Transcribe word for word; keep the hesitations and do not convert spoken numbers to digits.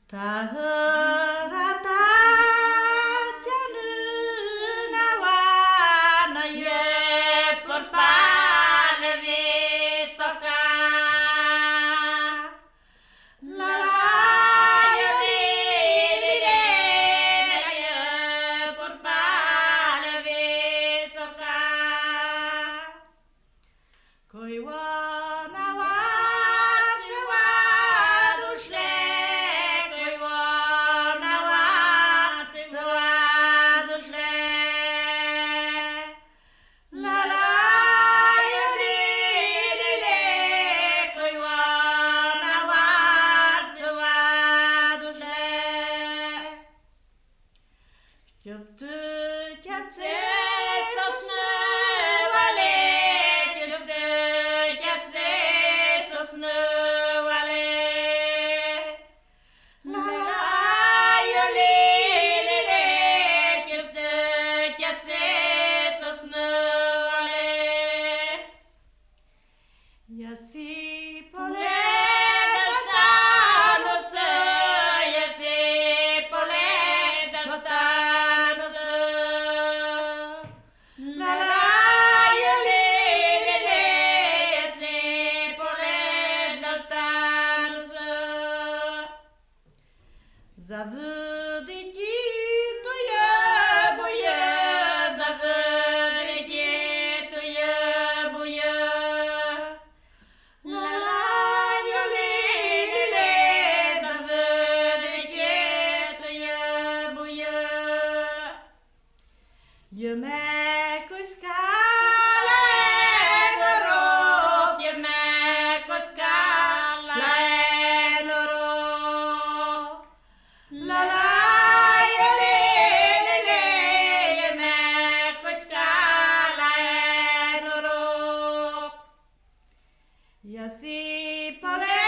Tahara januna wana ye porpale visoka la la ye le ye porpale visoka koi wana wace waduše koi wana wace waduše la la ye le le koi wana wace waduše Chuptu chatse sosne vale Chuptu chatse sosne vale La la yo le le le Chuptu chatse sosne vale Yasi pole daltanos Yasi pole daltanos La la yo le le le Yasi pole daltanos Zavudiki to je boje Zavudiki to je boje La la yo le le le Zavudiki to je boje Je me kuskala enoro Je me kuskala enoro La la yo le le le Je me kuskala enoro Yasi pole